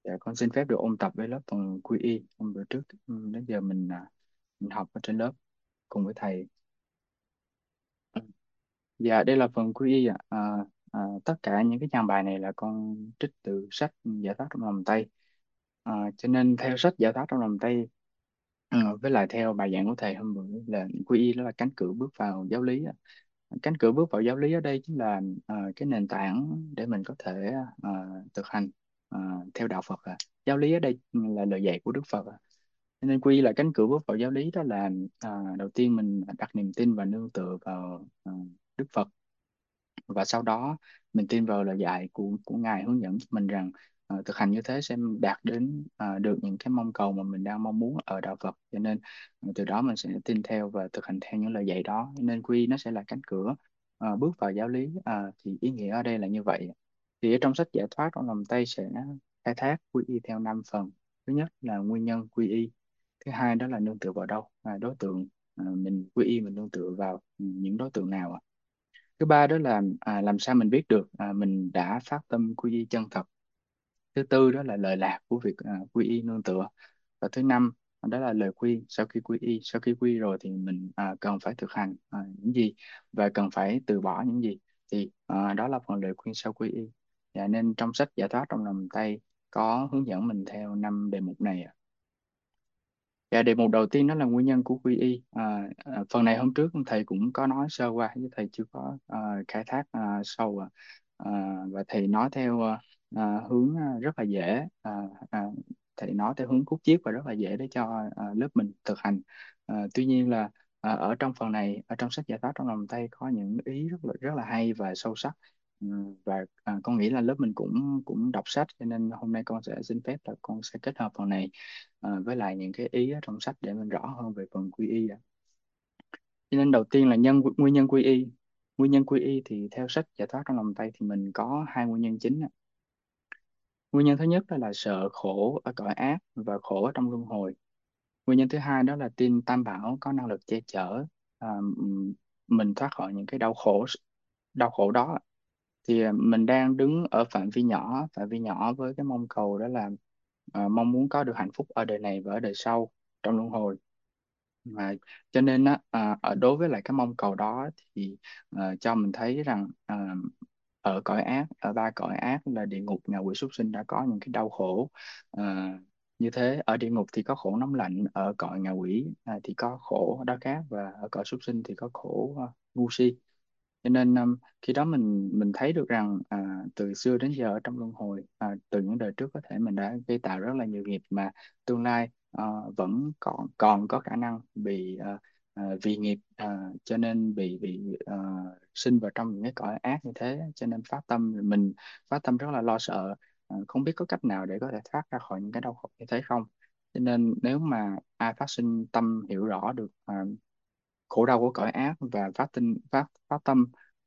Dạ, con xin phép được ôn tập với lớp phần QE. Hôm bữa trước đến giờ mình học ở trên lớp cùng với thầy. Ừ. Dạ, đây là phần QE ạ. Tất cả những cái trang bài này là con trích từ sách Giải thoát trong lòng tay. Cho nên theo sách Giải thoát trong lòng tay, với lại theo bài giảng của thầy hôm bữa là QE đó là cánh cửa bước vào giáo lý ạ. Cánh cửa bước vào giáo lý ở đây chính là cái nền tảng để mình có thể thực hành ờ, theo đạo Phật. Giáo lý ở đây là lời dạy của Đức Phật. Cho nên quy là cánh cửa bước vào giáo lý đó là đầu tiên mình đặt niềm tin và nương tựa vào Đức Phật, và sau đó mình tin vào lời dạy của Ngài hướng dẫn cho mình rằng thực hành như thế sẽ đạt đến được những cái mong cầu mà mình đang mong muốn ở đạo Phật. Cho nên từ đó mình sẽ tin theo và thực hành theo những lời dạy đó. Cho nên quy nó sẽ là cánh cửa bước vào giáo lý. Thì ý nghĩa ở đây là như vậy. Thì ở trong sách Giải thoát trong lòng Tây sẽ khai thác quy y theo 5 phần. Thứ nhất là nguyên nhân quy y. Thứ hai đó là nương tựa vào đâu, đối tượng mình quy y mình nương tựa vào những đối tượng nào. Thứ ba đó là làm sao mình biết được mình đã phát tâm quy y chân thật. Thứ tư đó là lời lạc của việc quy y nương tựa. Và thứ năm đó là lời khuyên sau khi quy y. Sau khi quy y rồi thì mình cần phải thực hành những gì và cần phải từ bỏ những gì. Thì đó là phần lời khuyên sau quy y. Nên trong sách Giải thoát trong lòng tay có hướng dẫn mình theo 5 đề mục này. Dạ, đề mục đầu tiên đó là nguyên nhân của quy y. Phần này hôm trước thầy cũng có nói sơ qua, chứ thầy chưa có khai thác sâu. Và thầy nói theo hướng rất là dễ. Thầy nói theo hướng khúc chiết và rất là dễ để cho lớp mình thực hành. Tuy nhiên là ở trong phần này, ở trong sách giải thoát trong lòng tay có những ý rất là hay và sâu sắc. Ừ, và con nghĩ là lớp mình cũng cũng đọc sách, cho nên hôm nay con sẽ xin phép là con sẽ kết hợp phần này với lại những cái ý ở trong sách để mình rõ hơn về phần quy y. Cho nên đầu tiên là nguyên nhân quy y. Nguyên nhân quy y thì theo sách Giải thoát trong lòng tay thì mình có hai nguyên nhân chính. Nguyên nhân thứ nhất đó là sợ khổ ở cõi ác và khổ ở trong luân hồi. Nguyên nhân thứ hai đó là tin Tam Bảo có năng lực che chở mình thoát khỏi những cái đau khổ đó. Thì mình đang đứng ở phạm vi nhỏ với cái mong cầu đó là mong muốn có được hạnh phúc ở đời này và ở đời sau trong luân hồi. Mà cho nên á, đối với lại cái mong cầu đó thì cho mình thấy rằng ở cõi ác, ở ba cõi ác là địa ngục, ngạ quỷ, súc sinh đã có những cái đau khổ như thế. Ở địa ngục thì có khổ nóng lạnh, ở cõi ngạ quỷ thì có khổ đói khát, và ở cõi súc sinh thì có khổ ngu si. Cho nên khi đó mình thấy được rằng từ xưa đến giờ ở trong luân hồi, từ những đời trước có thể mình đã gây tạo rất là nhiều nghiệp mà tương lai vẫn còn còn có khả năng bị vì nghiệp, cho nên bị sinh vào trong những cái cõi ác như thế. Cho nên mình phát tâm rất là lo sợ, không biết có cách nào để có thể thoát ra khỏi những cái đau khổ như thế không. Cho nên nếu mà ai phát sinh tâm hiểu rõ được khổ đau của cõi ác và phát tâm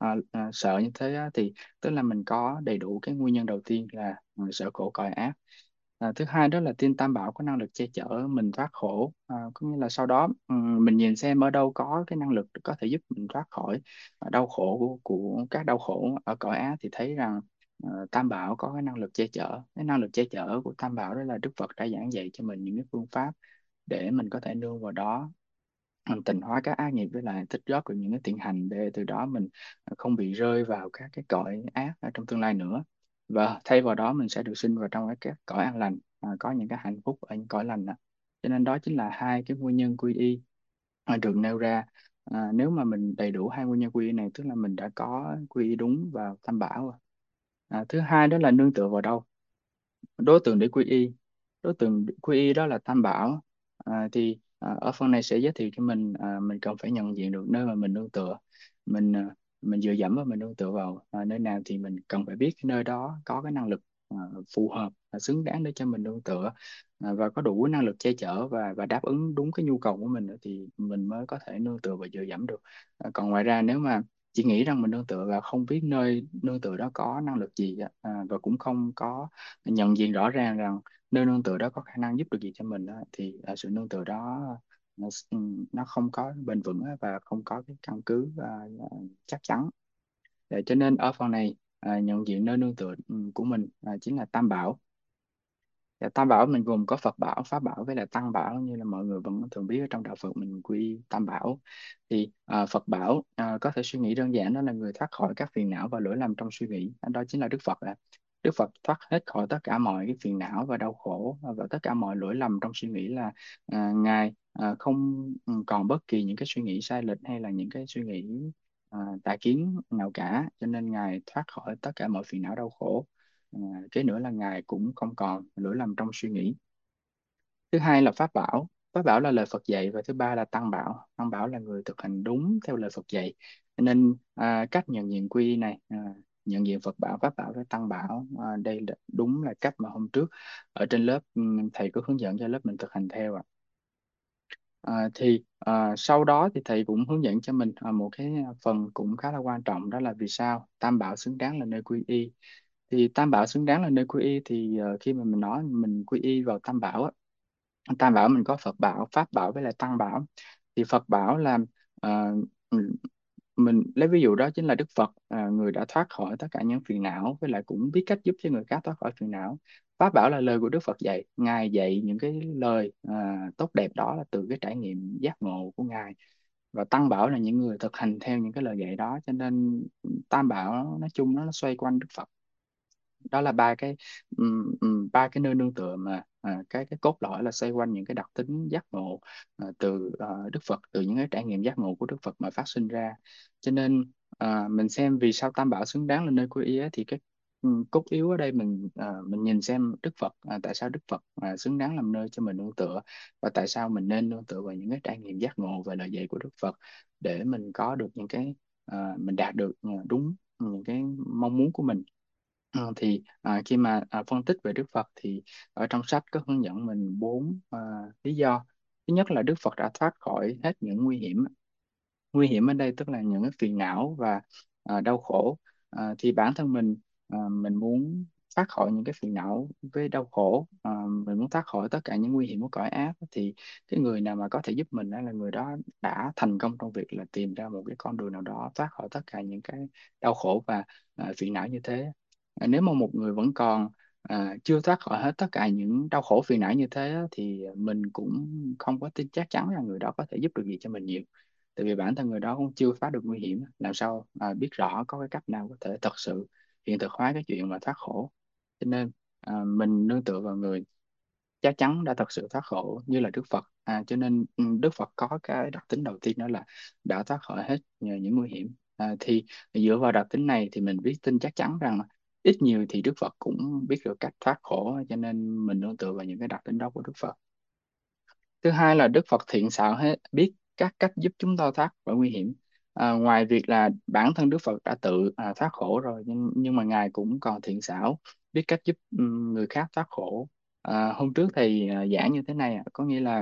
sợ như thế á, thì tức là mình có đầy đủ cái nguyên nhân đầu tiên là sợ khổ cõi ác. Thứ hai đó là tin Tam Bảo có năng lực che chở mình thoát khổ. Có nghĩa là sau đó mình nhìn xem ở đâu có cái năng lực có thể giúp mình thoát khỏi đau khổ của các đau khổ ở cõi ác, thì thấy rằng Tam Bảo có cái năng lực che chở. Cái năng lực che chở của Tam Bảo đó là Đức Phật đã giảng dạy cho mình những cái phương pháp để mình có thể nương vào đó, tịnh hóa các ác nghiệp với lại tích góp được những cái thiện hành, để từ đó mình không bị rơi vào các cái cõi ác ở trong tương lai nữa, và thay vào đó mình sẽ được sinh vào trong các cõi an lành, có những cái hạnh phúc ở những cõi lành đó. Cho nên đó chính là hai cái nguyên nhân quy y được nêu ra. Nếu mà mình đầy đủ hai nguyên nhân quy y này, tức là mình đã có quy y đúng vào Tam Bảo. Thứ hai đó là nương tựa vào đâu, đối tượng để quy y. Đối tượng quy y đó là Tam Bảo. Thì ở phần này sẽ giới thiệu cho mình cần phải nhận diện được nơi mà mình nương tựa. Mình dựa dẫm và mình nương tựa vào nơi nào thì mình cần phải biết cái nơi đó có cái năng lực phù hợp và xứng đáng để cho mình nương tựa, và có đủ năng lực che chở và đáp ứng đúng cái nhu cầu của mình nữa, thì mình mới có thể nương tựa và dựa dẫm được. Còn ngoài ra nếu mà chỉ nghĩ rằng mình nương tựa và không biết nơi nương tựa đó có năng lực gì và cũng không có nhận diện rõ ràng rằng nơi nương tựa đó có khả năng giúp được gì cho mình đó, thì sự nương tựa đó nó không có bền vững và không có cái căn cứ chắc chắn. Cho nên ở phần này nhận diện nơi nương tựa của mình chính là Tam Bảo. Dạ, Tam Bảo mình gồm có Phật Bảo, Pháp Bảo với là Tăng Bảo, như là mọi người vẫn thường biết ở trong đạo Phật mình quy y Tam Bảo. Thì Phật Bảo có thể suy nghĩ đơn giản đó là người thoát khỏi các phiền não và lỗi lầm trong suy nghĩ. Đó chính là Đức Phật. Đức Phật thoát hết khỏi tất cả mọi cái phiền não và đau khổ và tất cả mọi lỗi lầm trong suy nghĩ, là Ngài không còn bất kỳ những cái suy nghĩ sai lệch hay là những cái suy nghĩ tà kiến nào cả, cho nên Ngài thoát khỏi tất cả mọi phiền não đau khổ. À, cái nữa là Ngài cũng không còn lỗi lầm trong suy nghĩ. Thứ hai là Pháp Bảo. Pháp Bảo là lời Phật dạy. Và thứ ba là Tăng Bảo. Tăng Bảo là người thực hành đúng theo lời Phật dạy. Cho nên cách nhận diện quy này, nhận diện Phật Bảo, Pháp Bảo với Tăng Bảo, đây là đúng là cách mà hôm trước ở trên lớp thầy có hướng dẫn cho lớp mình thực hành theo ạ. Sau đó thì thầy cũng hướng dẫn cho mình một cái phần cũng khá là quan trọng, đó là vì sao Tam Bảo xứng đáng là nơi quy y. Thì Tam Bảo xứng đáng là nơi quy y thì khi mà mình nói mình quy y vào Tam Bảo á, Tam Bảo mình có Phật Bảo, Pháp Bảo với lại Tăng Bảo. Thì Phật Bảo là ờ, mình lấy ví dụ đó chính là Đức Phật, người đã thoát khỏi tất cả những phiền não với lại cũng biết cách giúp cho người khác thoát khỏi phiền não. Pháp Bảo là lời của Đức Phật dạy. Ngài dạy những cái lời tốt đẹp đó là từ cái trải nghiệm giác ngộ của Ngài. Và Tăng Bảo là những người thực hành theo những cái lời dạy đó, cho nên Tam Bảo nói chung nó xoay quanh Đức Phật. Đó là ba cái nơi nương tựa mà cái cốt lõi là xoay quanh những cái đặc tính giác ngộ từ Đức Phật, từ những cái trải nghiệm giác ngộ của Đức Phật mà phát sinh ra. Cho nên mình xem vì sao Tam Bảo xứng đáng là nơi quy y á, thì cái cốt yếu ở đây mình nhìn xem Đức Phật, tại sao Đức Phật xứng đáng làm nơi cho mình nương tựa, và tại sao mình nên nương tựa vào những cái trải nghiệm giác ngộ và lời dạy của Đức Phật để mình có được những cái mình đạt được đúng những cái mong muốn của mình. Thì khi mà phân tích về Đức Phật thì ở trong sách có hướng dẫn mình bốn lý do. Thứ nhất là Đức Phật đã thoát khỏi hết những nguy hiểm. Nguy hiểm ở đây tức là những cái phiền não và đau khổ. Thì bản thân mình muốn thoát khỏi những cái phiền não với đau khổ, mình muốn thoát khỏi tất cả những nguy hiểm của cõi ác, thì cái người nào mà có thể giúp mình đó là người đó đã thành công trong việc là tìm ra một cái con đường nào đó thoát khỏi tất cả những cái đau khổ và phiền não như thế. Nếu mà một người vẫn còn chưa thoát khỏi hết tất cả những đau khổ phiền não như thế á, thì mình cũng không có tin chắc chắn là người đó có thể giúp được gì cho mình nhiều. Tại vì bản thân người đó cũng chưa phá được nguy hiểm, làm sao biết rõ có cái cách nào có thể thật sự hiện thực hóa cái chuyện mà thoát khổ. Cho nên mình nương tựa vào người chắc chắn đã thật sự thoát khổ như là Đức Phật. Cho nên Đức Phật có cái đặc tính đầu tiên đó là đã thoát khỏi hết những nguy hiểm. Thì dựa vào đặc tính này thì mình biết tin chắc chắn rằng ít nhiều thì Đức Phật cũng biết được cách thoát khổ, cho nên mình nương tựa vào những cái đặc tính đó của Đức Phật. Thứ hai là Đức Phật thiện xảo hết, biết các cách giúp chúng ta thoát khỏi nguy hiểm. Ngoài việc là bản thân Đức Phật đã tự thoát khổ rồi, nhưng mà Ngài cũng còn thiện xảo, biết cách giúp người khác thoát khổ. Hôm trước thầy giảng như thế này có nghĩa là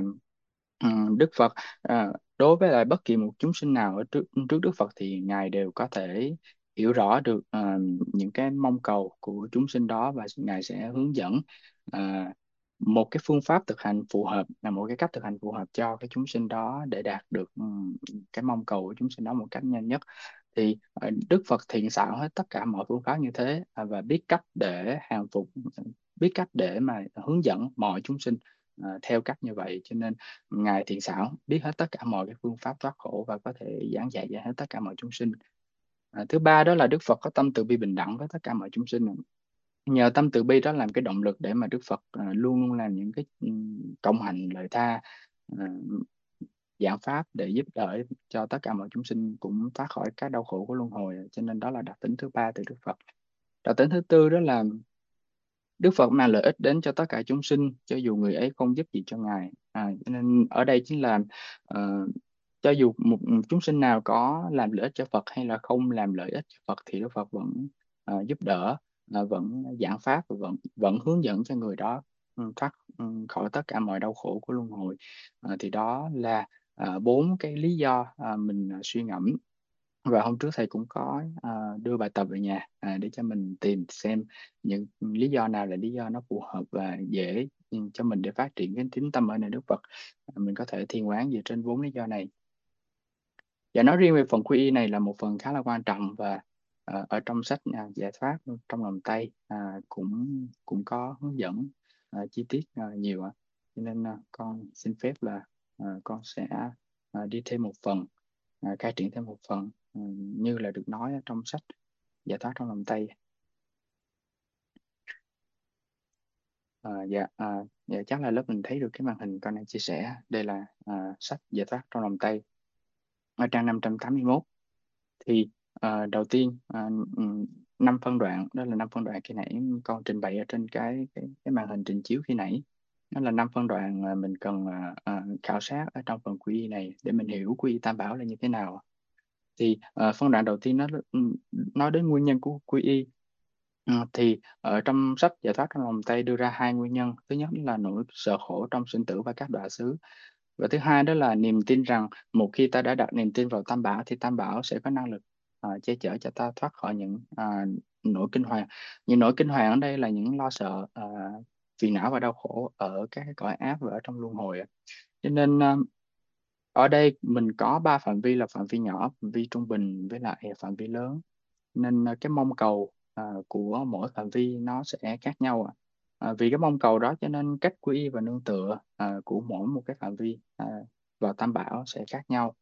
Đức Phật đối với lại bất kỳ một chúng sinh nào ở trước trước Đức Phật thì Ngài đều có thể hiểu rõ được những cái mong cầu của chúng sinh đó, và Ngài sẽ hướng dẫn à, một cái phương pháp thực hành phù hợp, là một cái cách thực hành phù hợp cho cái chúng sinh đó để đạt được cái mong cầu của chúng sinh đó một cách nhanh nhất. Thì Đức Phật thiện xảo hết tất cả mọi phương pháp như thế, và biết cách để hàng phục, biết cách để mà hướng dẫn mọi chúng sinh theo cách như vậy. Cho nên Ngài thiện xảo biết hết tất cả mọi cái phương pháp thoát khổ và có thể giảng dạy cho hết tất cả mọi chúng sinh. Thứ ba đó là Đức Phật có tâm từ bi bình đẳng với tất cả mọi chúng sinh. Nhờ tâm từ bi đó làm cái động lực để mà Đức Phật luôn luôn làm những cái công hạnh lợi tha, à, giảng pháp để giúp đỡ cho tất cả mọi chúng sinh cũng thoát khỏi các đau khổ của luân hồi. Cho nên đó là đặc tính thứ ba từ Đức Phật. Đặc tính thứ tư đó là Đức Phật mang lợi ích đến cho tất cả chúng sinh cho dù người ấy không giúp gì cho Ngài. Cho nên ở đây chính là ờ, cho dù một chúng sinh nào có làm lợi ích cho Phật hay là không làm lợi ích cho Phật thì Đức Phật vẫn giúp đỡ, vẫn giảng pháp và vẫn vẫn hướng dẫn cho người đó thoát khỏi tất cả mọi đau khổ của luân hồi. Thì đó là bốn cái lý do mình suy ngẫm, và hôm trước thầy cũng có đưa bài tập về nhà để cho mình tìm xem những lý do nào là lý do nó phù hợp và dễ cho mình để phát triển cái tín tâm ở nơi Đức Phật. Mình có thể thiền quán dựa trên bốn lý do này. Và nói riêng về phần quy y này là một phần khá là quan trọng, và ở trong sách Giải thoát trong lòng Tây cũng cũng có hướng dẫn chi tiết nhiều ạ. Cho nên con xin phép là con sẽ đi thêm một phần, cải triển thêm một phần, như là được nói ở trong sách Giải thoát trong lòng Tây. Dạ, chắc là lớp mình thấy được cái màn hình con đang chia sẻ. Đây là sách Giải thoát trong lòng Tây ở trang 581. Thì đầu tiên, 5 phân đoạn, đó là 5 phân đoạn khi nãy con trình bày ở trên cái màn hình trình chiếu khi nãy. Đó là 5 phân đoạn mà mình cần khảo sát ở trong phần quy y này để mình hiểu quy y Tam Bảo là như thế nào. Thì phân đoạn đầu tiên nó nói đến nguyên nhân của quy y. Thì ở trong sách Giải thoát trong lòng Tây đưa ra hai nguyên nhân. Thứ nhất là nỗi sợ khổ trong sinh tử và các đọa xứ. Và thứ hai đó là niềm tin rằng một khi ta đã đặt niềm tin vào Tam Bảo thì Tam Bảo sẽ có năng lực che chở cho ta thoát khỏi những nỗi kinh hoàng. Những nỗi kinh hoàng ở đây là những lo sợ, phiền não và đau khổ ở các cái cõi ác và ở trong luân hồi. Cho nên ở đây mình có ba phạm vi là phạm vi nhỏ, phạm vi trung bình với lại phạm vi lớn. Nên cái mong cầu của mỗi phạm vi nó sẽ khác nhau. Vì cái mong cầu đó cho nên cách quy y và nương tựa của mỗi một cái phạm vi vào Tam Bảo sẽ khác nhau.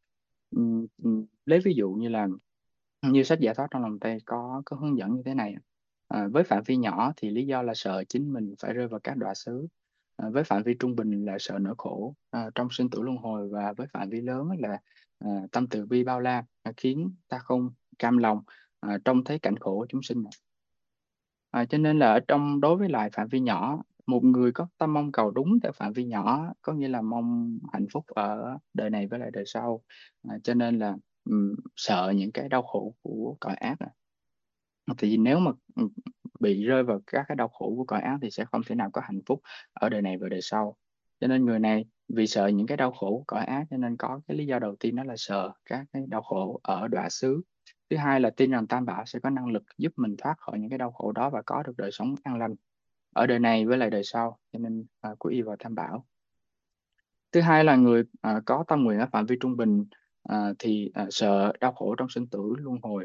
Lấy ví dụ như là như sách Giải thoát trong lòng Tây có hướng dẫn như thế này. Với phạm vi nhỏ thì lý do là sợ chính mình phải rơi vào các đọa xứ. Với phạm vi trung bình là sợ nỗi khổ trong sinh tử luân hồi, và với phạm vi lớn là tâm từ bi bao la khiến ta không cam lòng trông thấy cảnh khổ của chúng sinh. Cho nên là ở trong đối với lại phạm vi nhỏ, một người có tâm mong cầu đúng theo phạm vi nhỏ có nghĩa là mong hạnh phúc ở đời này với lại đời sau. Cho nên là sợ những cái đau khổ của cõi ác. Thì nếu mà bị rơi vào các cái đau khổ của cõi ác thì sẽ không thể nào có hạnh phúc ở đời này và đời sau. Cho nên người này vì sợ những cái đau khổ của cõi ác cho nên có cái lý do đầu tiên đó là sợ các cái đau khổ ở đọa xứ. Thứ hai là tin rằng Tam Bảo sẽ có năng lực giúp mình thoát khỏi những cái đau khổ đó và có được đời sống an lành ở đời này với lại đời sau, cho nên quy y vào Tam Bảo. Thứ hai là người có tâm nguyện ở phạm vi trung bình thì sợ đau khổ trong sinh tử luân hồi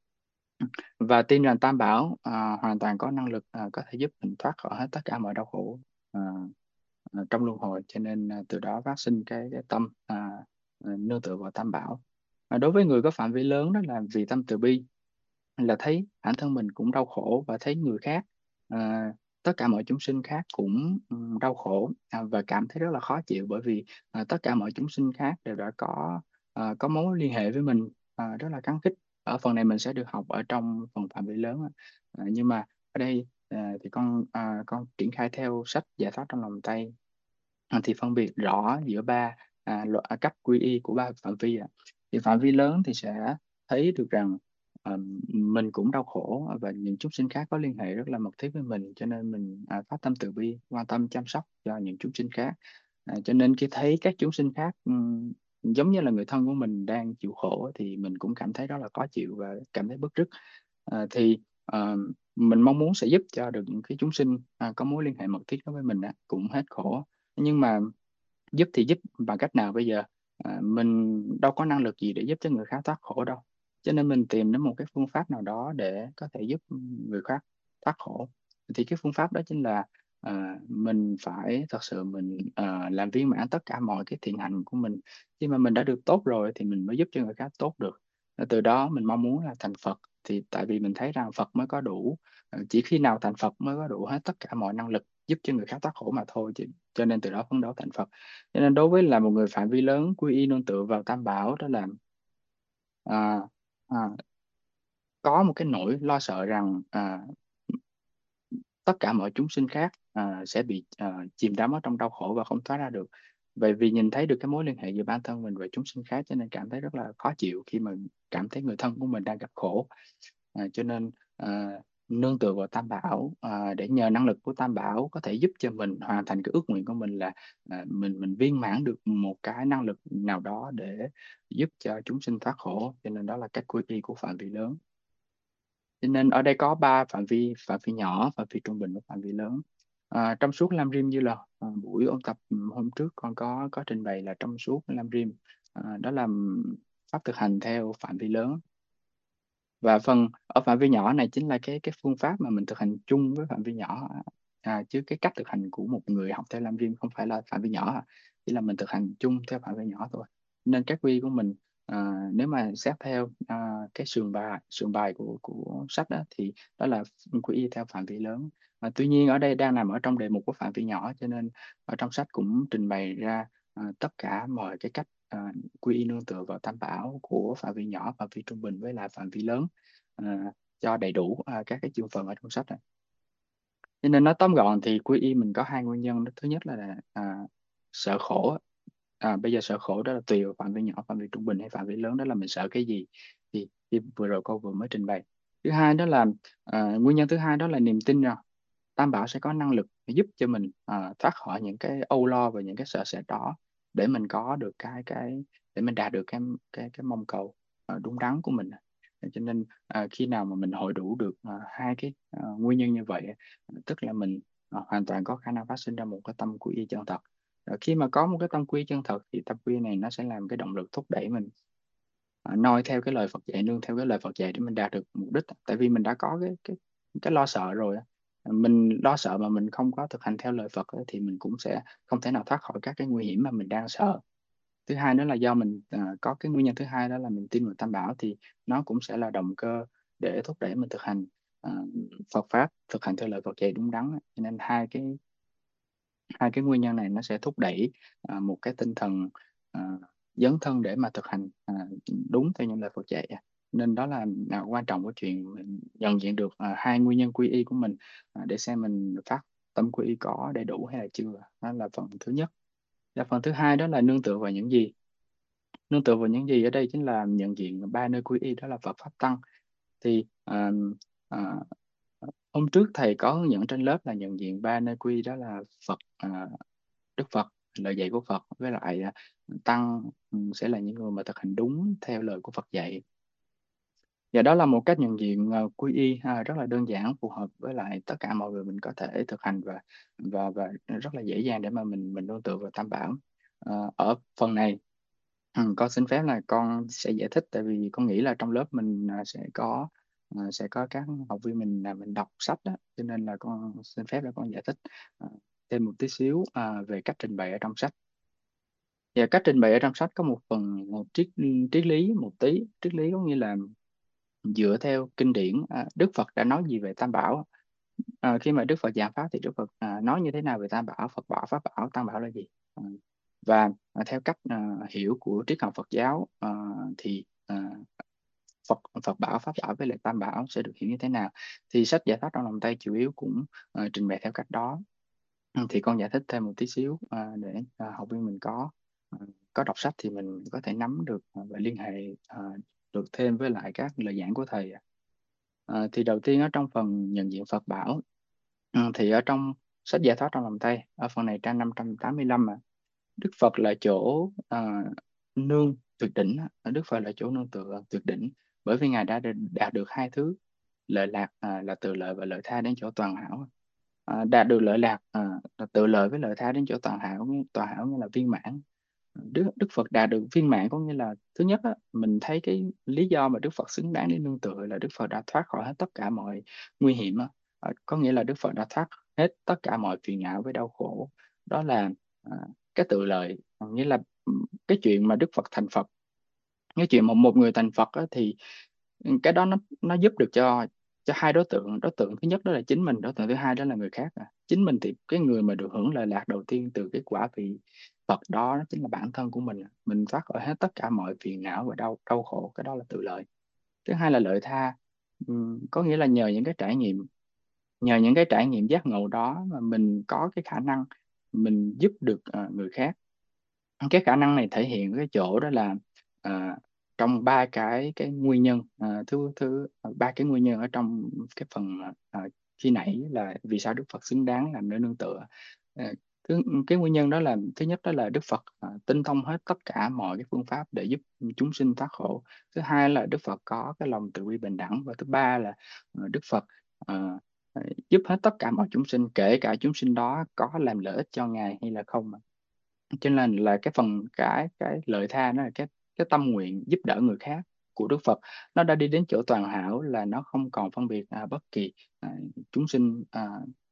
và tin rằng Tam Bảo hoàn toàn có năng lực có thể giúp mình thoát khỏi hết tất cả mọi đau khổ à, trong luân hồi, cho nên từ đó phát sinh cái tâm nương tựa vào Tam Bảo. Đối với người có phạm vi lớn đó là vì tâm từ bi, là thấy bản thân mình cũng đau khổ và thấy người khác, à, tất cả mọi chúng sinh khác cũng đau khổ và cảm thấy rất là khó chịu, bởi vì tất cả mọi chúng sinh khác đều đã có mối liên hệ với mình rất là khăng khít. Ở phần này mình sẽ được học ở trong phần phạm vi lớn nhưng mà ở đây thì con triển khai theo sách Giải thoát trong lòng Tây thì phân biệt rõ giữa cấp quy y của ba phạm vi. Thì phạm vi lớn thì sẽ thấy được rằng mình cũng đau khổ và những chúng sinh khác có liên hệ rất là mật thiết với mình, cho nên mình phát tâm từ bi quan tâm chăm sóc cho những chúng sinh khác. Cho nên khi thấy các chúng sinh khác giống như là người thân của mình đang chịu khổ thì mình cũng cảm thấy rất là khó chịu và cảm thấy bức rứt. Thì mình mong muốn sẽ giúp cho được những cái chúng sinh có mối liên hệ mật thiết đối với mình cũng hết khổ. Nhưng mà giúp thì giúp bằng cách nào bây giờ? Mình đâu có năng lực gì để giúp cho người khác thoát khổ đâu, cho nên mình tìm đến một cái phương pháp nào đó để có thể giúp người khác thoát khổ. Thì cái phương pháp đó chính là mình phải thật sự mình làm viên mãn tất cả mọi cái thiện hạnh của mình. Khi mà mình đã được tốt rồi thì mình mới giúp cho người khác tốt được. Từ đó mình mong muốn là thành Phật, thì tại vì mình thấy rằng Phật mới có đủ, chỉ khi nào thành Phật mới có đủ hết tất cả mọi năng lực giúp cho người khác thoát khổ mà thôi. Cho nên từ đó phấn đấu thành Phật. Cho nên đối với là một người phạm vi lớn, quy y nương tựa vào Tam Bảo đó là à, à, có một cái nỗi lo sợ rằng tất cả mọi chúng sinh khác sẽ bị chìm đắm ở trong đau khổ và không thoát ra được. Vậy vì nhìn thấy được cái mối liên hệ giữa bản thân mình và chúng sinh khác cho nên cảm thấy rất là khó chịu khi mà cảm thấy người thân của mình đang gặp khổ. Cho nên nương tựa vào Tam Bảo để nhờ năng lực của Tam Bảo có thể giúp cho mình hoàn thành cái ước nguyện của mình là mình viên mãn được một cái năng lực nào đó để giúp cho chúng sinh thoát khổ. Cho nên đó là cách quy y của phạm vi lớn. Cho nên ở đây có ba phạm vi nhỏ, phạm vi trung bình và phạm vi lớn. Trong suốt Lam Rim như là buổi ôn tập hôm trước con có trình bày là trong suốt Lam Rim đó là pháp thực hành theo phạm vi lớn. Và phần ở phạm vi nhỏ này chính là cái phương pháp mà mình thực hành chung với phạm vi nhỏ chứ cái cách thực hành của một người học theo Lam Riêng không phải là phạm vi nhỏ chỉ là mình thực hành chung theo phạm vi nhỏ thôi. Nên các quy của mình nếu mà xét theo cái sườn bài của sách đó, thì đó là quy y theo phạm vi lớn. Tuy nhiên ở đây đang nằm ở trong đề mục của phạm vi nhỏ, cho nên ở trong sách cũng trình bày ra tất cả mọi cái cách quy y nương tựa vào tam bảo của phạm vi nhỏ, phạm vi trung bình với lại phạm vi lớn, cho đầy đủ các cái chương phần ở trong sách này. Cho nên nói tóm gọn thì quy y mình có hai nguyên nhân. Thứ nhất là sợ khổ. Bây giờ sợ khổ đó là tùy vào phạm vi nhỏ, phạm vi trung bình hay phạm vi lớn, đó là mình sợ cái gì, thì vừa rồi cô vừa mới trình bày. Thứ hai đó là nguyên nhân thứ hai đó là niềm tin rằng Tam Bảo sẽ có năng lực giúp cho mình thoát khỏi những cái âu lo và những cái sợ sệt đó, để mình có được cái để mình đạt được cái mong cầu đúng đắn của mình. Cho nên khi nào mà mình hội đủ được hai cái nguyên nhân như vậy, tức là mình hoàn toàn có khả năng phát sinh ra một cái tâm quy y chân thật. Khi mà có một cái tâm quy chân thật thì tâm quy này nó sẽ làm cái động lực thúc đẩy mình noi theo cái lời Phật dạy, nương theo cái lời Phật dạy để mình đạt được mục đích. Tại vì mình đã có cái lo sợ rồi á. Mình lo sợ mà mình không có thực hành theo lời Phật á, thì mình cũng sẽ không thể nào thoát khỏi các cái nguy hiểm mà mình đang sợ. Thứ hai nữa là do mình có cái nguyên nhân thứ hai, đó là mình tin vào Tam Bảo, thì nó cũng sẽ là động cơ để thúc đẩy mình thực hành à, Phật pháp, thực hành theo lời Phật dạy đúng đắn. Cho nên hai cái nguyên nhân này nó sẽ thúc đẩy một cái tinh thần à, dấn thân để mà thực hành đúng theo những lời Phật dạy. Nên đó là quan trọng của chuyện mình nhận diện được hai nguyên nhân quy y của mình, để xem mình phát tâm quy y có đầy đủ hay là chưa. Đó là phần thứ nhất. Và phần thứ hai đó là nương tựa vào những gì. Nương tựa vào những gì ở đây chính là nhận diện ba nơi quy y, đó là Phật pháp tăng. Thì à, hôm trước thầy có hướng dẫn trên lớp là nhận diện ba nơi quy y, đó là Phật, Đức Phật, lời dạy của Phật, với lại tăng sẽ là những người mà thực hành đúng theo lời của Phật dạy. Và đó là một cách nhận diện quy y rất là đơn giản, phù hợp với lại tất cả mọi người mình có thể thực hành, và rất là dễ dàng để mà mình nương tựa vào Tam Bảo. Ở phần này con xin phép là con sẽ giải thích, tại vì con nghĩ là trong lớp mình sẽ có các học viên mình đọc sách đó, cho nên là con xin phép là con giải thích thêm một tí xíu về cách trình bày ở trong sách. Và cách trình bày ở trong sách có một phần triết lý một tí. Triết lý có nghĩa là dựa theo kinh điển, Đức Phật đã nói gì về Tam Bảo. Khi mà Đức Phật giảng pháp thì Đức Phật nói như thế nào về Tam Bảo, Phật bảo, Pháp bảo, Tam Bảo là gì. Và theo cách hiểu của triết học Phật giáo thì Phật bảo, Pháp bảo với lại Tam Bảo sẽ được hiểu như thế nào, thì sách giải thoát trong lòng Tây chủ yếu cũng trình bày theo cách đó. Thì con giải thích thêm một tí xíu để học viên mình có đọc sách thì mình có thể nắm được và liên hệ được thêm với lại các lời giảng của thầy. Thì đầu tiên ở trong phần nhận diện Phật bảo, thì ở trong sách giải thoát trong lòng Tây, ở phần này trang 585 mà, Đức Phật là chỗ nương tuyệt đỉnh á. Đức Phật là chỗ nương tựa tuyệt đỉnh, bởi vì Ngài đã đạt được hai thứ lợi lạc, là từ lợi và lợi tha đến chỗ toàn hảo. Đạt được lợi lạc là từ lợi với lợi tha đến chỗ toàn hảo nghĩa là viên mãn. Đức Phật đạt được viên mãn có nghĩa là, thứ nhất á, mình thấy cái lý do mà Đức Phật xứng đáng để nương tựa là Đức Phật đã thoát khỏi hết tất cả mọi nguy hiểm á. Có nghĩa là Đức Phật đã thoát hết tất cả mọi phiền não với đau khổ. Đó là cái tự lợi. Nghĩa là cái chuyện mà Đức Phật thành Phật, cái chuyện mà một người thành Phật á, thì cái đó nó giúp được cho hai đối tượng. Đối tượng thứ nhất đó là chính mình, đối tượng thứ hai đó là người khác. Chính mình thì cái người mà được hưởng lợi lạc đầu tiên từ cái quả vị Phật đó chính là bản thân của mình. Mình thoát khỏi hết tất cả mọi phiền não và đau khổ, cái đó là tự lợi. Thứ hai là lợi tha. Có nghĩa là nhờ những cái trải nghiệm giác ngộ đó mà mình có cái khả năng mình giúp được người khác. Cái khả năng này thể hiện cái chỗ đó là à, trong ba cái nguyên nhân, thứ thứ ba cái nguyên nhân ở trong cái phần khi nãy là vì sao Đức Phật xứng đáng làm nơi nương tựa. À, cái nguyên nhân đó là, thứ nhất đó là Đức Phật tinh thông hết tất cả mọi cái phương pháp để giúp chúng sinh thoát khổ. Thứ hai là Đức Phật có cái lòng từ bi bình đẳng, và thứ ba là Đức Phật à, giúp hết tất cả mọi chúng sinh, kể cả chúng sinh đó có làm lợi ích cho Ngài hay là không. Cho nên là cái phần cái lợi tha, nó là cái tâm nguyện giúp đỡ người khác của Đức Phật. Nó đã đi đến chỗ toàn hảo, là nó không còn phân biệt bất kỳ chúng sinh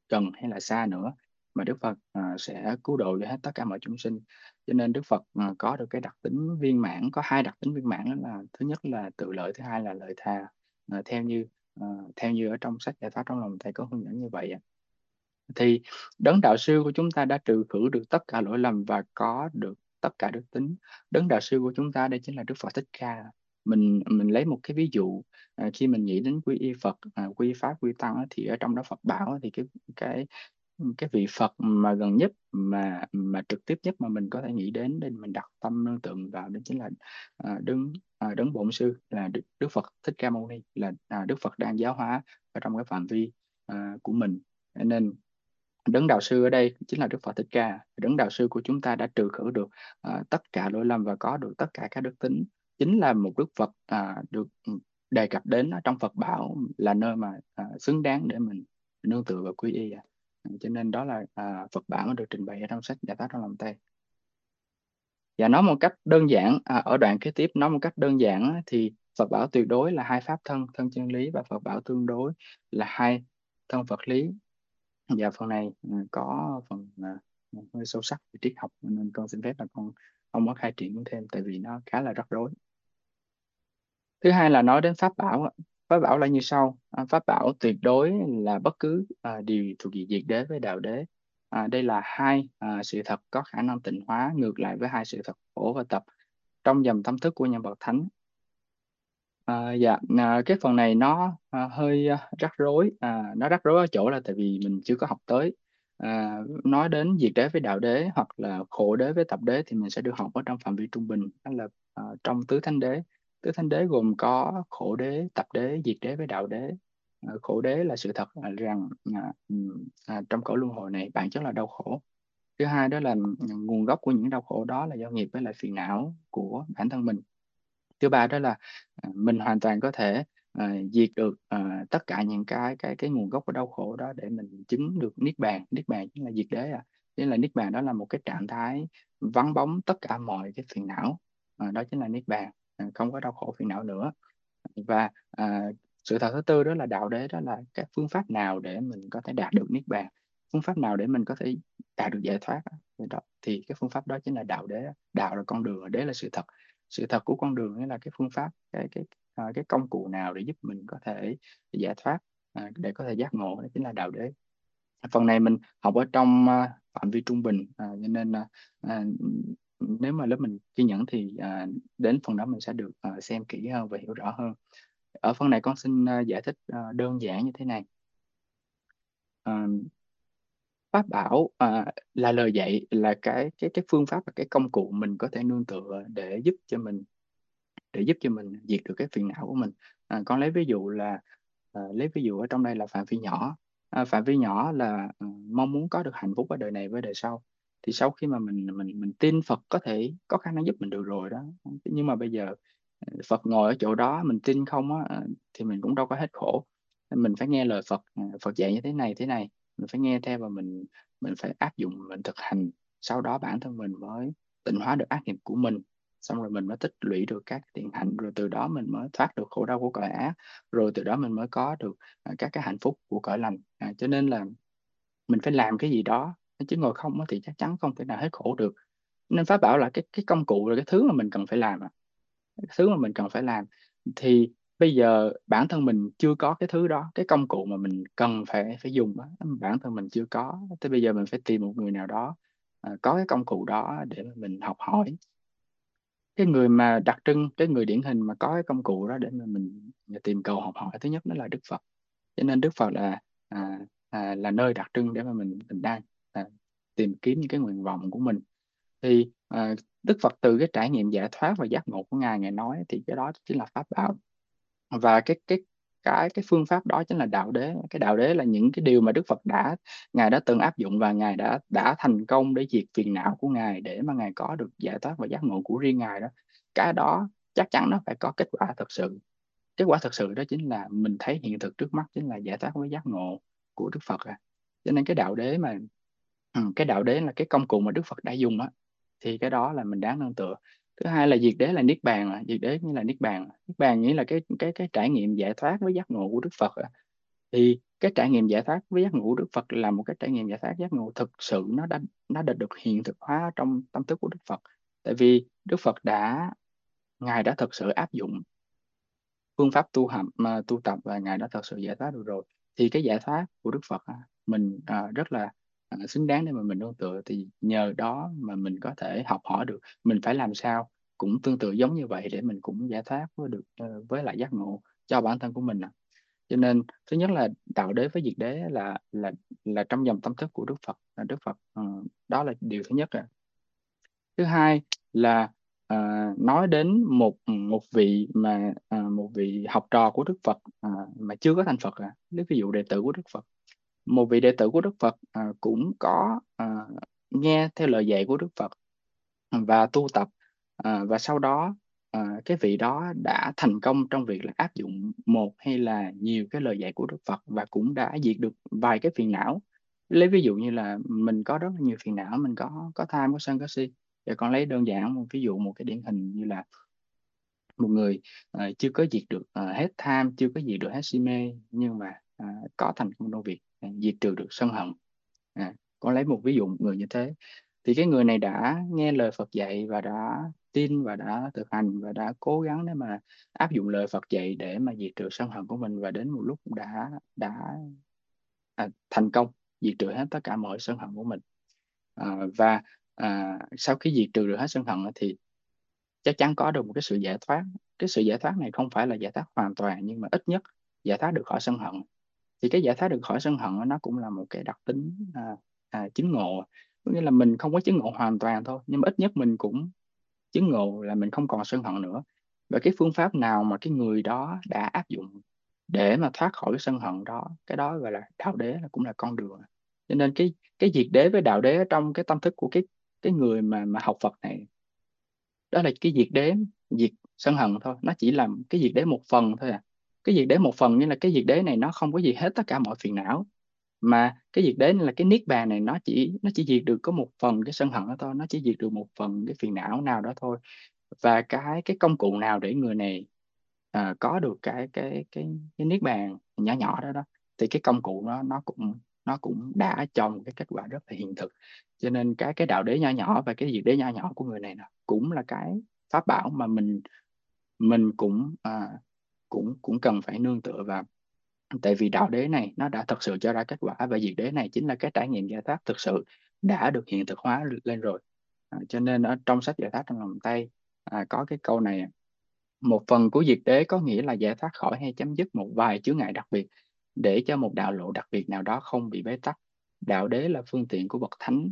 gần hay là xa nữa, mà Đức Phật sẽ cứu độ cho hết tất cả mọi chúng sinh. Cho nên Đức Phật có được cái đặc tính viên mãn, có hai đặc tính viên mãn, đó là thứ nhất là tự lợi, thứ hai là lợi tha. Ờ, theo như ờ, theo như ở trong sách Giải thoát trong lòng thầy có hướng dẫn như vậy ạ. Thì đấng đạo sư của chúng ta đã trừ khử được tất cả lỗi lầm và có được tất cả đức tính. Đấng đạo sư của chúng ta đây chính là Đức Phật Thích Ca. Mình lấy một cái ví dụ, khi mình nghĩ đến quy y Phật, quy y Pháp, quy y Tăng á, thì ở trong đó Phật bảo á, thì cái cái vị Phật mà gần nhất, mà trực tiếp nhất mà mình có thể nghĩ đến để mình đặt tâm nương tựa vào, đó chính là đấng bổn sư là Đức Phật Thích Ca Mâu Ni, là Đức Phật đang giáo hóa ở trong cái phạm vi của mình. Nên đấng đạo sư ở đây chính là Đức Phật Thích Ca. Đấng đạo sư của chúng ta đã trừ khử được tất cả lỗi lầm và có được tất cả các đức tính, chính là một Đức Phật được đề cập đến ở trong Phật bảo là nơi mà xứng đáng để mình nương tựa và quy y. Cho nên đó là Phật bảo được trình bày ở trong sách Giải thoát trong lòng Tây. Và nói một cách đơn giản, ở đoạn kế tiếp nói một cách đơn giản á, thì Phật bảo tuyệt đối là hai pháp thân, thân chân lý, và Phật bảo tương đối là hai thân vật lý. Và phần này có phần hơi sâu sắc về triết học, nên con xin phép là con không có khai triển thêm, tại vì nó khá là rắc rối. Thứ hai là nói đến pháp bảo ạ. Pháp bảo là như sau: pháp bảo tuyệt đối là bất cứ điều thuộc về diệt đế với đạo đế. Đây là hai sự thật có khả năng tịnh hóa ngược lại với hai sự thật khổ và tập trong dòng tâm thức của nhân bậc thánh. Dạ, cái phần này nó hơi rắc rối. Nó rắc rối ở chỗ là tại vì mình chưa có học tới. Nói đến diệt đế với đạo đế hoặc là khổ đế với tập đế thì mình sẽ được học ở trong phạm vi trung bình, đó là trong tứ thánh đế. Tứ thánh đế gồm có khổ đế, tập đế, diệt đế với đạo đế. Khổ đế là sự thật rằng trong cõi luân hồi này bản chất là đau khổ. Thứ hai đó là nguồn gốc của những đau khổ đó là do nghiệp với lại phiền não của bản thân mình. Thứ ba đó là mình hoàn toàn có thể diệt được tất cả những cái nguồn gốc của đau khổ đó để mình chứng được niết bàn. Niết bàn chính là diệt đế. Chính là niết bàn, đó là một cái trạng thái vắng bóng tất cả mọi cái phiền não. Đó chính là niết bàn. Không có đau khổ phiền não nữa. Và sự thật thứ tư đó là đạo đế, đó là các phương pháp nào để mình có thể đạt được niết bàn, phương pháp nào để mình có thể đạt được giải thoát á. Thì cái phương pháp đó chính là đạo đế. Đạo là con đường, đế là sự thật. Sự thật của con đường nghĩa là cái phương pháp, cái công cụ nào để giúp mình có thể giải thoát, để có thể giác ngộ, đó chính là đạo đế. Phần này mình học ở trong phạm vi trung bình, cho nên à, nếu mà lớp mình kiên nhẫn thì đến phần đó mình sẽ được xem kỹ hơn và hiểu rõ hơn. Ở phần này con xin giải thích đơn giản như thế này. À, Pháp bảo là lời dạy, là cái phương pháp và cái công cụ mình có thể nương tựa để giúp cho mình diệt được cái phiền não của mình. Con lấy ví dụ là lấy ví dụ ở trong đây là phạm vi nhỏ. Phạm vi nhỏ là mong muốn có được hạnh phúc ở đời này với đời sau. Thì sau khi mà mình tin Phật có thể có khả năng giúp mình được rồi đó, nhưng mà bây giờ Phật ngồi ở chỗ đó mình tin không á, thì mình cũng đâu có hết khổ. Mình phải nghe lời Phật. Phật dạy như thế này mình phải nghe theo, và mình phải áp dụng, mình thực hành, sau đó bản thân mình mới tịnh hóa được ác nghiệp của mình, xong rồi mình mới tích lũy được các thiện hạnh, rồi từ đó mình mới thoát được khổ đau của cõi ác, rồi từ đó mình mới có được các cái hạnh phúc của cõi lành. Cho nên là mình phải làm cái gì đó, chứ ngồi không á thì chắc chắn không thể nào hết khổ được. Nên pháp bảo là cái công cụ, là cái thứ mà mình cần phải làm, cái thứ mà mình cần phải làm. Thì bây giờ bản thân mình chưa có cái thứ đó, cái công cụ mà mình cần phải phải dùng đó, bản thân mình chưa có. Thế bây giờ mình phải tìm một người nào đó có cái công cụ đó để mà mình học hỏi. Cái người mà đặc trưng, cái người điển hình mà có cái công cụ đó để mà mình tìm cầu học hỏi, thứ nhất đó là Đức Phật. Cho nên Đức Phật là nơi đặc trưng để mà mình đang tìm kiếm những cái nguyện vọng của mình. Thì Đức Phật từ cái trải nghiệm giải thoát và giác ngộ của ngài, ngài nói thì cái đó chính là pháp bảo. Và cái phương pháp đó chính là đạo đế. Cái đạo đế là những cái điều mà Đức Phật ngài đã từng áp dụng, và ngài đã thành công để diệt phiền não của ngài, để mà ngài có được giải thoát và giác ngộ của riêng ngài đó. Cái đó chắc chắn nó phải có kết quả thật sự. Kết quả thật sự đó chính là mình thấy hiện thực trước mắt, chính là giải thoát với giác ngộ của Đức Phật. Cho nên cái đạo đế mà cái đạo đế là cái công cụ mà Đức Phật đã dùng á, thì cái đó là mình đáng nương tựa. Thứ hai là diệt đế là niết bàn. Diệt đế nghĩa là niết bàn. Niết bàn nghĩa là cái trải nghiệm giải thoát với giác ngộ của Đức Phật. Thì cái trải nghiệm giải thoát với giác ngộ của Đức Phật là một cái trải nghiệm giải thoát giác ngộ thực sự, nó đã được hiện thực hóa trong tâm thức của Đức Phật. Tại vì Đức Phật Ngài đã thực sự áp dụng phương pháp tu học mà tu tập, và Ngài đã thật sự giải thoát được rồi. Thì cái giải thoát của Đức Phật mình rất là xứng đáng để mà mình nương tựa. Thì nhờ đó mà mình có thể học hỏi được mình phải làm sao cũng tương tự giống như vậy, để mình cũng giải thoát với lại giác ngộ cho bản thân của mình. Cho nên thứ nhất là đạo đế với diệt đế là trong dòng tâm thức của Đức Phật. Đức Phật đó là điều thứ nhất. Thứ hai là nói đến một một vị một vị học trò của Đức Phật mà chưa có thành Phật. Lấy ví dụ đệ tử của Đức Phật, một vị đệ tử của Đức Phật cũng có nghe theo lời dạy của Đức Phật và tu tập, và sau đó cái vị đó đã thành công trong việc là áp dụng một hay là nhiều cái lời dạy của Đức Phật, và cũng đã diệt được vài cái phiền não. Lấy ví dụ như là mình có rất là nhiều phiền não, mình có tham, có sân, có si. Và con lấy đơn giản một ví dụ, một cái điển hình như là một người chưa có diệt được hết tham, chưa có diệt được hết si mê, nhưng mà có thành công trong việc diệt trừ được sân hận. Con lấy một ví dụ một người như thế, thì cái người này đã nghe lời Phật dạy và đã tin và đã thực hành và đã cố gắng để mà áp dụng lời Phật dạy để mà diệt trừ sân hận của mình, và đến một lúc đã thành công diệt trừ hết tất cả mọi sân hận của mình. Và sau khi diệt trừ được hết sân hận thì chắc chắn có được một cái sự giải thoát. Cái sự giải thoát này không phải là giải thoát hoàn toàn, nhưng mà ít nhất giải thoát được khỏi sân hận. Thì cái giải thoát được khỏi sân hận nó cũng là một cái đặc tính chứng ngộ. Có nghĩa là mình không có chứng ngộ hoàn toàn thôi, nhưng mà ít nhất mình cũng chứng ngộ là mình không còn sân hận nữa. Và cái phương pháp nào mà cái người đó đã áp dụng để mà thoát khỏi cái sân hận đó, cái đó gọi là đạo đế, là cũng là con đường. Cho nên cái diệt đế với đạo đế ở trong cái tâm thức của cái người mà học Phật này, đó là cái diệt đế, diệt sân hận thôi. Nó chỉ làm cái diệt đế một phần thôi cái diệt đế một phần, như là cái diệt đế này nó không có diệt hết tất cả mọi phiền não, mà cái diệt đế này là cái niết bàn này, nó chỉ diệt được có một phần cái sân hận đó thôi, nó chỉ diệt được một phần cái phiền não nào đó thôi. Và cái công cụ nào để người này có được cái niết bàn nhỏ nhỏ đó đó, thì cái công cụ nó cũng đã cho một cái kết quả rất là hiện thực. Cho nên cái đạo đế nhỏ nhỏ và cái diệt đế nhỏ nhỏ của người này cũng là cái pháp bảo mà mình cũng cần phải nương tựa vào. Tại vì đạo đế này nó đã thật sự cho ra kết quả, và diệt đế này chính là cái trải nghiệm giải thoát thực sự đã được hiện thực hóa lên rồi. Cho nên ở trong sách Giải thoát trong lòng Tây có cái câu này: một phần của diệt đế có nghĩa là giải thoát khỏi hay chấm dứt một vài chướng ngại đặc biệt, để cho một đạo lộ đặc biệt nào đó không bị bế tắc. Đạo đế là phương tiện của bậc thánh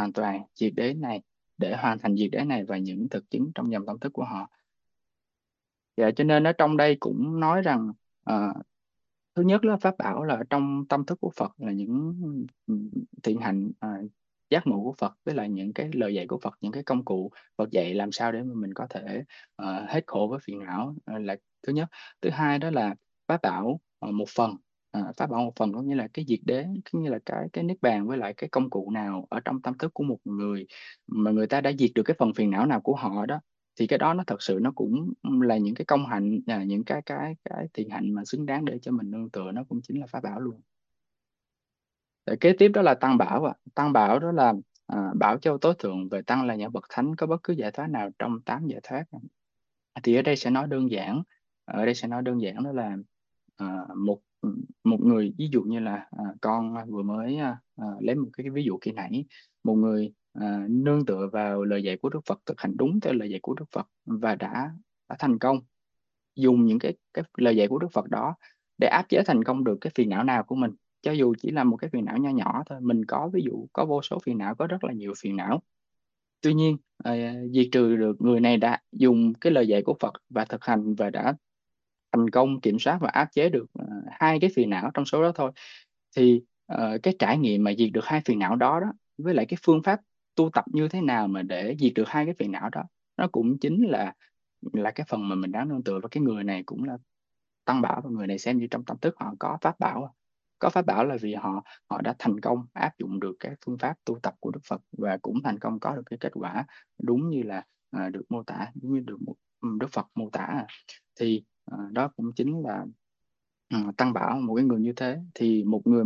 để hoàn thành diệt đế này và những thực chứng trong dòng tâm thức của họ. Dạ, cho nên ở trong đây cũng nói rằng thứ nhất là pháp bảo là trong tâm thức của Phật, là những thiện hạnh giác ngộ của Phật, với lại những cái lời dạy của Phật, những cái công cụ Phật dạy làm sao để mà mình có thể hết khổ với phiền não là thứ nhất. Thứ hai đó là pháp bảo một phần. Pháp bảo một phần có nghĩa là cái diệt đế, có nghĩa là cái niết bàn, với lại cái công cụ nào ở trong tâm thức của một người mà người ta đã diệt được cái phần phiền não nào của họ đó, thì cái đó nó thật sự nó cũng là những cái công hạnh, những cái thiện hạnh mà xứng đáng để cho mình nương tựa, nó cũng chính là pháp bảo luôn. Rồi kế tiếp đó là tăng bảo. Tăng bảo đó là bảo châu tối thượng về tăng là những bậc thánh có bất cứ giải thoát nào trong tám giải thoát. Thì ở đây sẽ nói đơn giản, đó là một một người, ví dụ như là con vừa mới lấy một cái ví dụ khi nãy, một người nương tựa vào lời dạy của Đức Phật, thực hành đúng theo lời dạy của Đức Phật và đã thành công, dùng những cái lời dạy của Đức Phật đó để áp chế thành công được cái phiền não nào của mình, cho dù chỉ là một cái phiền não nho nhỏ thôi. Mình có, ví dụ có vô số phiền não, có rất là nhiều phiền não. Tuy nhiên diệt trừ được, người này đã dùng cái lời dạy của Phật và thực hành và đã thành công kiểm soát và áp chế được hai cái phiền não trong số đó thôi. Thì cái trải nghiệm mà diệt được hai phiền não đó đó, với lại cái phương pháp tu tập như thế nào mà để diệt được hai cái phiền não đó, nó cũng chính là cái phần mà mình đáng nương tựa. Và cái người này cũng là tăng bảo, và người này xem như trong tâm thức họ có pháp bảo. Có pháp bảo là vì họ họ đã thành công áp dụng được cái phương pháp tu tập của Đức Phật, và cũng thành công có được cái kết quả đúng như là được mô tả, đúng như được Đức Phật mô tả. Thì đó cũng chính là Tăng Bảo, một cái người như thế thì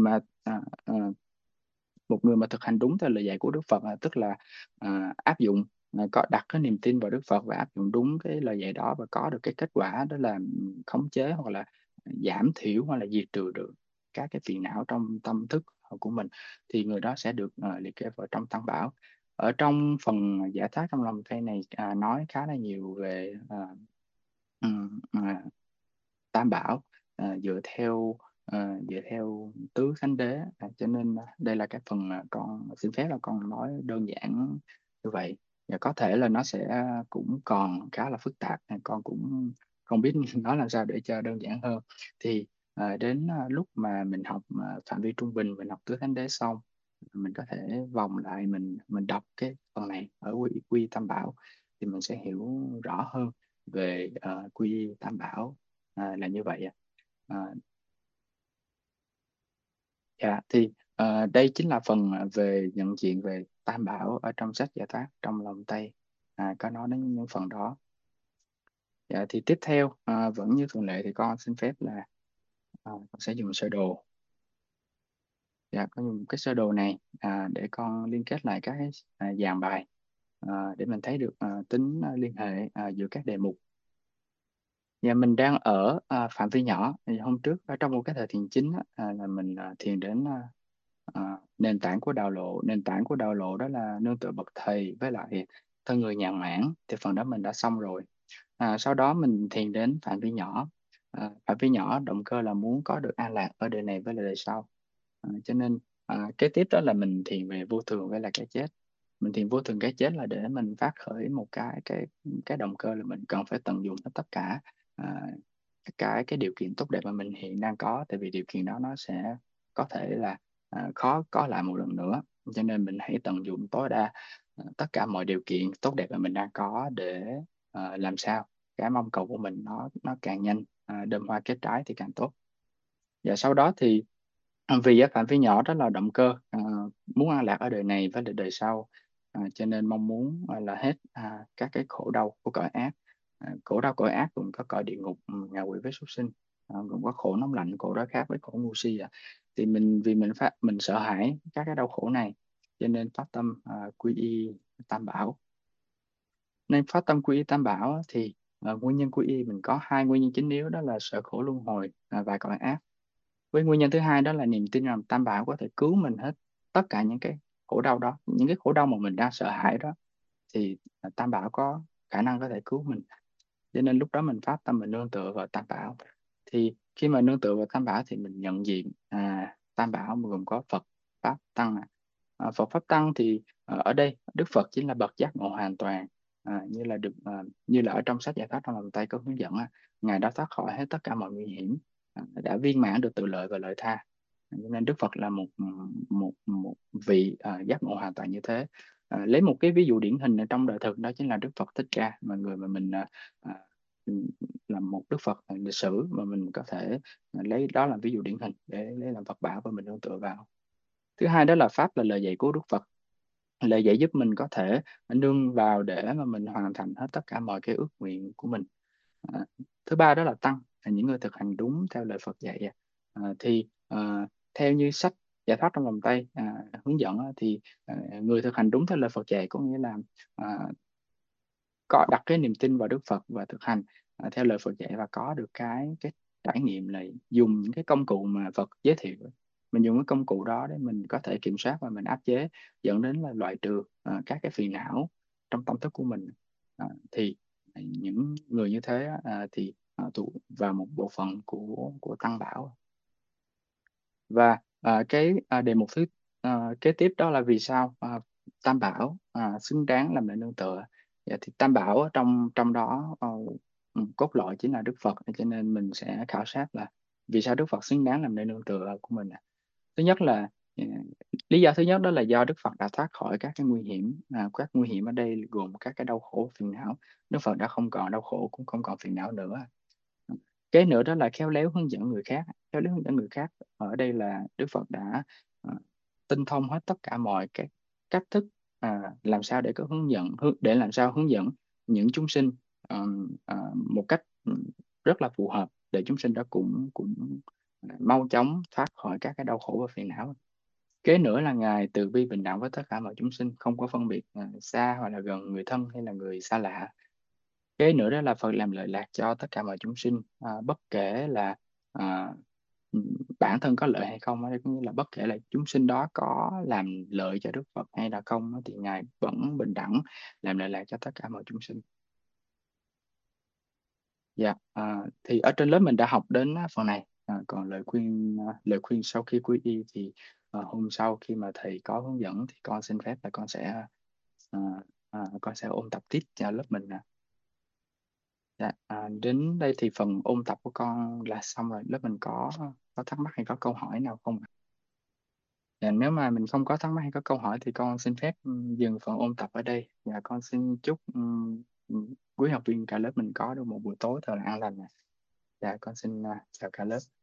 một người mà thực hành đúng theo lời dạy của Đức Phật, tức là áp dụng, có đặt cái niềm tin vào Đức Phật và áp dụng đúng cái lời dạy đó và có được cái kết quả đó là khống chế hoặc là giảm thiểu hoặc là diệt trừ được các cái phiền não trong tâm thức của mình, thì người đó sẽ được liệt kê vào trong Tăng Bảo. Ở trong phần giải thoát trong lòng thầy này nói khá là nhiều về Tam Bảo, dựa theo tứ thánh đế, cho nên đây là cái phần mà con xin phép là con nói đơn giản như vậy, và có thể là nó sẽ cũng còn khá là phức tạp, con cũng không biết nói làm sao để cho đơn giản hơn. Thì đến lúc mà mình học phạm vi trung bình, mình học tứ thánh đế xong, mình có thể vòng lại, mình đọc cái phần này ở quy Tam Bảo, thì mình sẽ hiểu rõ hơn về quy Tam Bảo là như vậy ạ. À, dạ thì đây chính là phần về nhận diện về Tam Bảo ở trong sách Giải thoát trong lòng Tây, có nói đến những phần đó. Dạ, thì tiếp theo vẫn như thường lệ thì con xin phép là con sẽ dùng sơ đồ. Dạ, con dùng cái sơ đồ này để con liên kết lại các cái dàn bài, để mình thấy được tính liên hệ giữa các đề mục. Dạ, mình đang ở phạm vi nhỏ. Thì hôm trước ở trong một cái thời thiền chính là mình thiền đến nền tảng của đạo lộ. Nền tảng của đạo lộ đó là nương tựa bậc thầy với lại thân người nhàn mãn, thì phần đó mình đã xong rồi. Sau đó mình thiền đến phạm vi nhỏ. Phạm vi nhỏ động cơ là muốn có được an lạc ở đời này với lại đời sau. Cho nên kế tiếp đó là mình thiền về vô thường với lại cái chết. Mình thiền vô thường cái chết là để mình phát khởi một cái động cơ là mình cần phải tận dụng hết tất cả à, cái điều kiện tốt đẹp mà mình hiện đang có, tại vì điều kiện đó nó sẽ có thể là khó có lại một lần nữa. Cho nên mình hãy tận dụng tối đa tất cả mọi điều kiện tốt đẹp mà mình đang có để làm sao cái mong cầu của mình nó càng nhanh đơm hoa kết trái thì càng tốt. Và sau đó thì vì á, phạm vi nhỏ đó là động cơ muốn an lạc ở đời này với đời sau, cho nên mong muốn là hết các cái khổ đau của cõi ác. Khổ đau cõi ác cũng có cõi địa ngục, ngạ quỷ với súc sinh, cũng có khổ nóng lạnh, khổ đói khát với khổ ngu si. Thì vì mình sợ hãi các cái đau khổ này, cho nên phát tâm quy y Tam Bảo. Nên phát tâm quy y Tam Bảo thì nguyên nhân quy y mình có hai nguyên nhân chính yếu, đó là sợ khổ luân hồi và cõi ác. Với nguyên nhân thứ hai đó là niềm tin rằng Tam Bảo có thể cứu mình hết tất cả những cái khổ đau đó, những cái khổ đau mà mình đang sợ hãi đó, thì Tam Bảo có khả năng có thể cứu mình. Cho nên lúc đó mình phát tâm, mình nương tựa vào Tam Bảo. Thì khi mà nương tựa vào Tam Bảo thì mình nhận diện Tam Bảo gồm có Phật, Pháp, Tăng. Phật, Pháp, Tăng thì ở đây Đức Phật chính là bậc giác ngộ hoàn toàn, như là ở trong sách Giải thoát trong lòng tay có hướng dẫn, ngài đã thoát khỏi hết tất cả mọi nguy hiểm, đã viên mãn được tự lợi và lợi tha. Cho nên Đức Phật là một vị giác ngộ hoàn toàn như thế. Lấy một cái ví dụ điển hình ở trong đời thực, đó chính là Đức Phật Thích Ca, mà người mà mình à, là một Đức Phật lịch sử mà mình có thể lấy đó làm ví dụ điển hình để lấy làm Phật bảo và mình nương tựa vào. Thứ hai đó là Pháp, là lời dạy của Đức Phật. Lời dạy giúp mình có thể nương vào để mà mình hoàn thành hết tất cả mọi cái ước nguyện của mình. À, Thứ ba đó là Tăng, là những người thực hành đúng theo lời Phật dạy. Thì theo như sách Giải thoát trong vòng tay hướng dẫn thì người thực hành đúng theo lời Phật dạy có nghĩa là à, có đặt cái niềm tin vào Đức Phật và thực hành theo lời Phật dạy, và có được cái trải nghiệm là dùng những cái công cụ mà Phật giới thiệu. Mình dùng cái công cụ đó để mình có thể kiểm soát và mình áp chế, dẫn đến là loại trừ các cái phiền não trong tâm thức của mình. Thì những người như thế thì thuộc vào một bộ phận của Tăng Bảo. Và đề mục kế tiếp đó là vì sao Tam Bảo xứng đáng làm mẹ nương tựa. Dạ, thì Tam Bảo ở trong trong đó cốt lõi chính là Đức Phật, cho nên mình sẽ khảo sát là vì sao Đức Phật xứng đáng làm nơi nương tựa của mình. Thứ nhất là ờ, lý do thứ nhất đó là do Đức Phật đã thoát khỏi các cái nguy hiểm. Các nguy hiểm ở đây gồm các cái đau khổ, phiền não. Đức Phật đã không còn đau khổ, cũng không còn phiền não nữa. Cái nữa đó là khéo léo hướng dẫn người khác. Khéo léo hướng dẫn người khác ở đây là Đức Phật đã tinh thông hết tất cả mọi cái cách thức làm sao để có để làm sao hướng dẫn những chúng sinh một cách rất là phù hợp để chúng sinh đó cũng cũng mau chóng thoát khỏi các cái đau khổ và phiền não. Kế nữa là Ngài từ bi bình đẳng với tất cả mọi chúng sinh, không có phân biệt xa hoặc là gần, người thân hay là người xa lạ. Kế nữa đó là Phật làm lợi lạc cho tất cả mọi chúng sinh, bất kể là à, bản thân có lợi hay không, ở đây có nghĩa là bất kể là chúng sinh đó có làm lợi cho Đức Phật hay là không thì Ngài vẫn bình đẳng làm lợi lạc cho tất cả mọi chúng sinh. Dạ, thì ở trên lớp mình đã học đến phần này. Còn lời khuyên sau khi quy y thì hôm sau khi mà thầy có hướng dẫn thì con xin phép là à, con sẽ ôn tập tiếp cho lớp mình. Dạ, đến đây thì phần ôn tập của con là xong rồi. Lớp mình có thắc mắc hay có câu hỏi nào không ạ? Dạ, nếu mà mình không có thắc mắc hay có câu hỏi thì con xin phép dừng phần ôn tập ở đây. Dạ, con xin chúc quý học viên cả lớp mình có được một buổi tối thật là an lành. Dạ, con xin chào cả lớp.